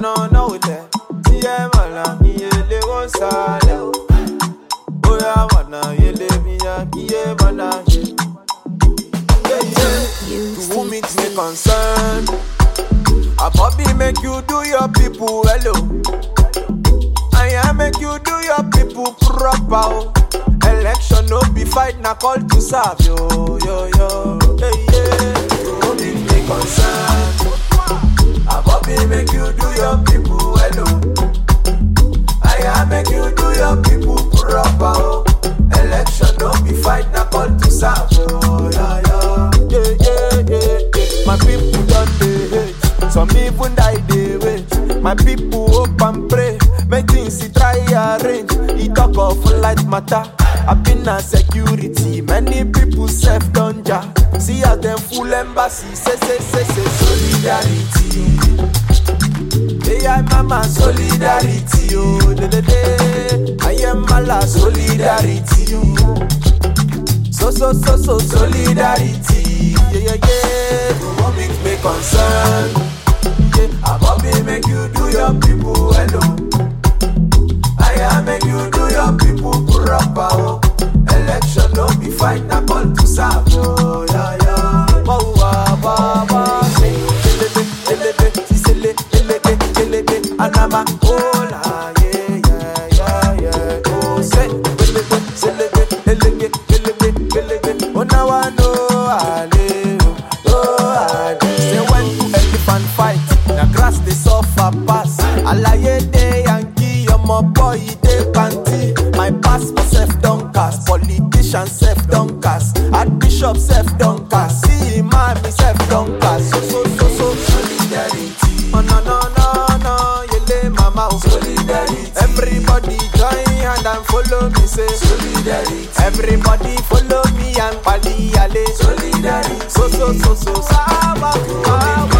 no there. Yeah, man, yele go sale. Oh yeah, man, yele miya, yeah, man, yeah. To whom it may concern, a Bobby make you do your people hello. I make you do your people proper. Election no be fight, na call to serve yo. Yeah. To whom it may concern, a Bobby make you do your people hello. I make you do your people proper. Election no be fight, na call to serve yo. Yeah. My people done they hate, some even die they wait. My people hope and pray, make things he try arrange. He talk of light matter, I've been a security. Many people self done ja. See how them full embassy, say solidarity. Hey, I'm mama solidarity, oh, I am mala solidarity, oh. So solidarity, yeah. What makes me concern? Yeah, I Bobby make you do your people hello. I make you do your people proper. Oh. Election no be fight, na call to serve. Oh, yeah. Anama, oh la, yeah. Oh, say, oh now I know, Ale. Say when to elephant fight, the grass they suffer pass. Alaye de Yankee, my boy de panty. My passport self don't cast, politician self don't cast, Archbishop self don't cast, see imam self don't cast. So solidarity. Oh no, yele mama solidarity. Everybody join hand and follow me say solidarity. Everybody follow me and pali ale solidarity. So